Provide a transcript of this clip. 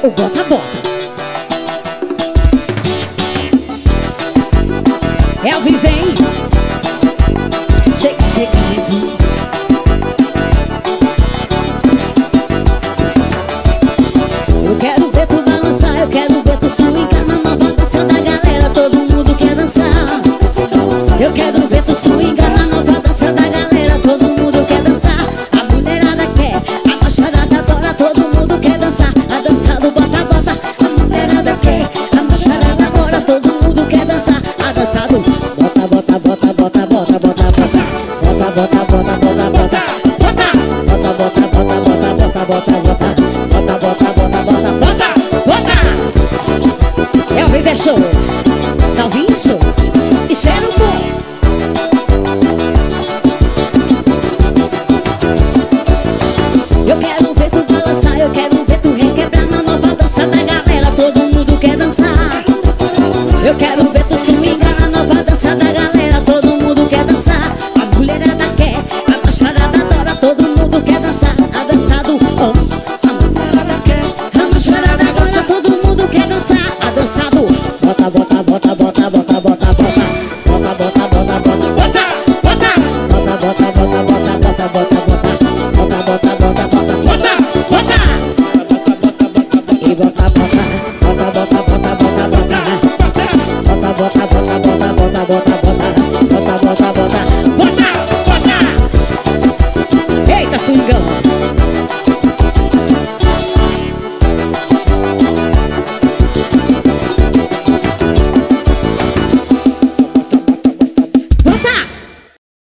o bota-bota. Elvis vem. Shake, shake, shake. Eu quero ver tu balançar, eu quero ver tu swingar na nova dança da galera, todo mundo quer dançar. Eu quero ver tu swingar na nova dança da galera, todo mundo quer dançar. A mulherada quer, a macharada adora, todo mundo quer dançar. A dança do bota-bota, a mulherada quer, a macharada adora, todo mundo quer dançar. A dança do bota-bota, bota-bota, bota-bota, bota-bota, bota-bota, bota-bota, bota-bota, bota-bota, bota-bota, bota-bota, bota-bota, bota-bota, bota-bota. É o Viver Show.